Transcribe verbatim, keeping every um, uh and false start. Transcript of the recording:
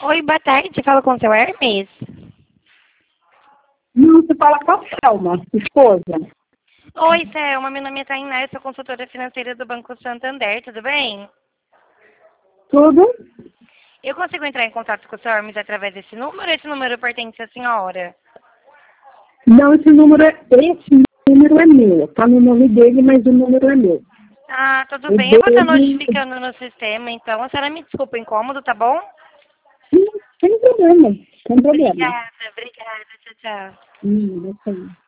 Oi, boa tarde. Fala com o seu Hermes? Não, você fala com a Selma, esposa. Oi, Thelma. Meu nome é Tainá, eu sou consultora financeira do Banco Santander, tudo bem? Tudo? Eu consigo entrar em contato com o seu Hermes através desse número? Esse número pertence à senhora? Não, esse número é, esse número é meu. Tá no nome dele, mas o número é meu. Ah, tudo O bem. Eu vou estar dele, notificando no sistema, então. A senhora me desculpa o incômodo, tá bom? sim, sem problema, sem problema. Obrigada, obrigada. Tchau, tchau. Hum, deixa aí.